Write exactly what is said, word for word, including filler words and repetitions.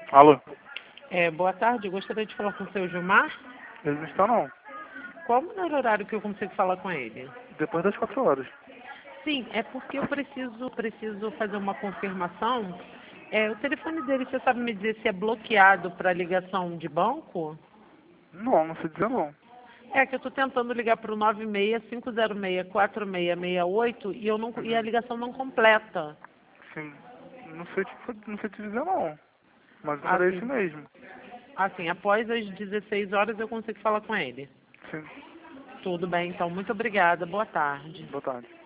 Alô? É, boa tarde, eu gostaria de falar com o seu Gilmar. Ele não está não. Qual o melhor horário que eu consigo falar com ele? Depois das quatro horas. Sim, é porque eu preciso, preciso fazer uma confirmação. É, o telefone dele, você sabe me dizer se é bloqueado para ligação de banco? Não, não sei dizer não. É que eu estou tentando ligar para o nove seis cinco zero seis quatro seis seis oito e, eu não, e a Uhum. ligação não completa. Sim. Não sei te, não sei te dizer não. Mas o número é esse Assim, mesmo. assim, após as dezesseis horas eu consigo falar com ele. Sim. Tudo bem, então, muito obrigada. Boa tarde. Boa tarde.